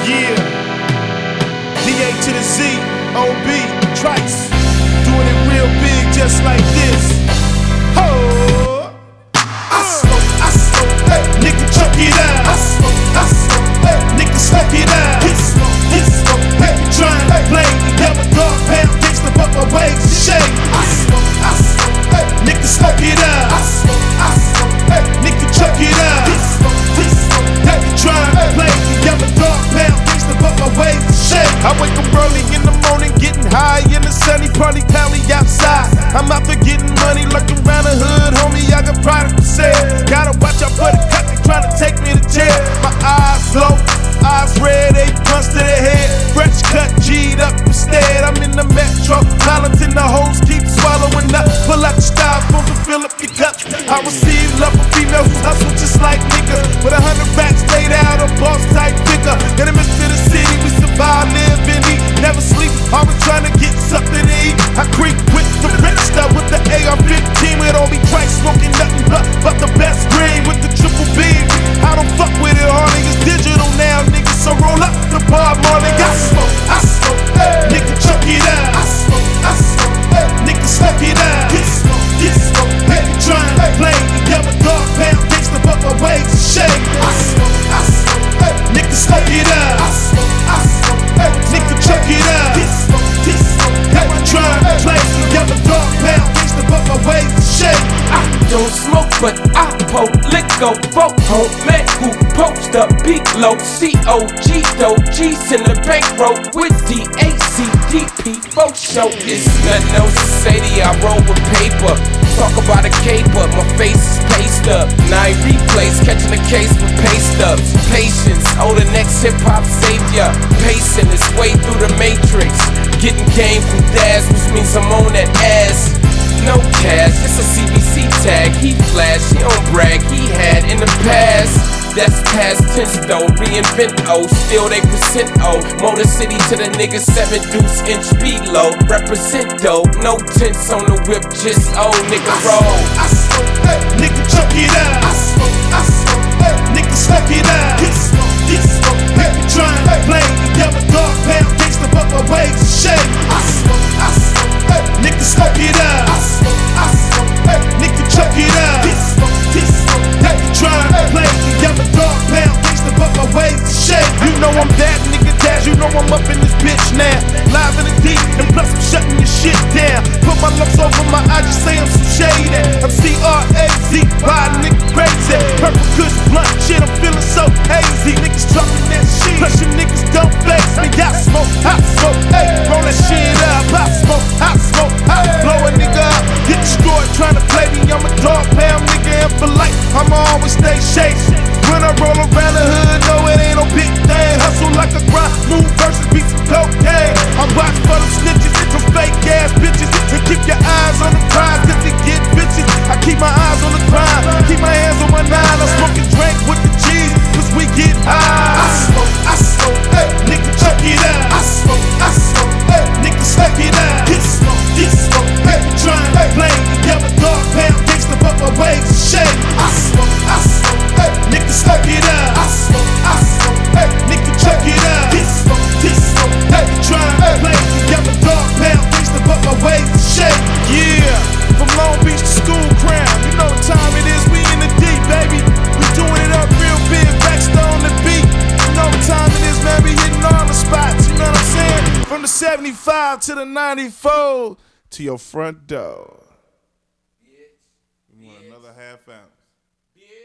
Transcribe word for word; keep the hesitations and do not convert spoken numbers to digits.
Yeah, D A to the Z, O B, Trice, doing it real big just like this. Oh, I smoke, I smoke, hey, nigga chuck it out. I smoke, I smoke, hey, nigga suck it out. He smoke, he smoke, hey, you trying to play the yellow dog pound, gangsta but my ways to shake. I smoke, I smoke, hey, nigga suck it out. I smoke, I smoke, hey, nigga chuck it out. He smoke, he smoke, hey, you trying to play the yellow dog pound, gangsta but my ways to shake. I wake up early in the morning, getting high in the sunny, party pally outside. I'm out there getting money, lurking around the hood, homie. I got product for sale. Gotta watch out for the cut, they trying to take me to jail. My eyes low, eyes red, eight punch to the head. Fresh cut, G'd up instead. I'm in the metro, piloting the hoes, keep swallowing up. Pull out the styrofoam to fill up your cup. I receive love from females who hustle just like niggas. With a hundred racks laid out, a boss type figure. In the midst of the city, we survive, live and eat, never sleep. Always trying to get something to eat. I creep with the rich stuff with the A R fifteen. It all be Trice, smoking nothing but, but the best green with the triple B. I don't fuck with it, hardly it's digital now, nigga. So roll up the Bob Marley. I smoke, I smoke, hey, nigga chuck it out. I smoke, I smoke, hey, nigga suck it out. Get smoke, get smoke, hey, you trying to play the yellow dog pound, gangsta but my ways to shake. I smoke, I smoke, hey, nigga suck it out. I smoke, I smoke, hey, nigga chuck it out. Get smoke, get smoke, hey, you trying to play the yellow dog pound, gangsta but my ways to shake. I don't smoke, but I poke, lick go, folk, homemade, who post up, beat low, C O G, though, G's in the bankroll with D A C D P, folk show. It's nothing else to say to you, I roll with paper. Talk about a caper, my face is paced up. Now I replays, catching the case with pay stubs. Patience, oh the next hip hop savior. Pacing his way through the matrix. Getting game from Daz, which means I'm on that ass. No cash, it's a C B C tag. He flashed, he don't brag, he had in the past. That's past tense though, reinvent oh, still they present oh. Motor City to the niggas, seven deuce inch below. Represent though, no tints on the whip, just oh, nigga roll. I smoke, hey, nigga chuck it out. I smoke, I smoke, hey, nigga suck it out. Get smoke, get smoke, hey, you trying to play the yellow dog pound, gangsta but my ways to shake. I smoke, I smoke, hey, nigga suck it out. I smoke, I smoke, hey, nigga chuck it out. Get smoke, get smoke, hey, you trying to play the yellow dog pound, gangsta but my ways to shake. You know I'm that nigga Daz, you know I'm up in this bitch now. Live in the deep, and plus I'm shutting your shit down. Put my looks over my eyes, just say I'm some shady. I'm C R A Z, why nigga crazy. Purple kush blunt shit, I'm feeling so hazy. Niggas talking that shit, plus you niggas don't flex me. I smoke, I smoke, hey, roll that shit up. I smoke, I smoke, I blow a nigga up. Get destroyed trying to play me, I'm a dog pound nigga, and for life I'ma always stay shaky. When I roll around the hood, no it ain't no big thing. Hustle like a grind, move versus beat some cocaine. I watch for them snitches, some fake ass bitches. And keep your eyes on the prize, cause they get bitches. I keep my eyes on the grind, keep my hands on my nine. I'm smoking drink with the cheese, cause we get high. I smoke, I smoke, hey, nigga chuck it out. I smoke, I smoke, hey, nigga suck it out. Get smoke, get smoke, hey, you trying to play the yellow dog pound, gangsta but my ways to shake. I smoke, I smoke, hey, nigga suck it out. I smoke, I smoke, hey, nigga chuck it out. Get smoke, get smoke, hey, you trying to play the yellow dog pound, gangsta but my ways to shake. Yeah, from Long Beach to School Crown, you know what time it is, we in the deep, baby. We doing it up real big, Baxter on the beat. You know what time it is, man, we hitting all the spots, you know what I'm saying? From the seventy-five to the ninety-four, to your front door. You want another half ounce?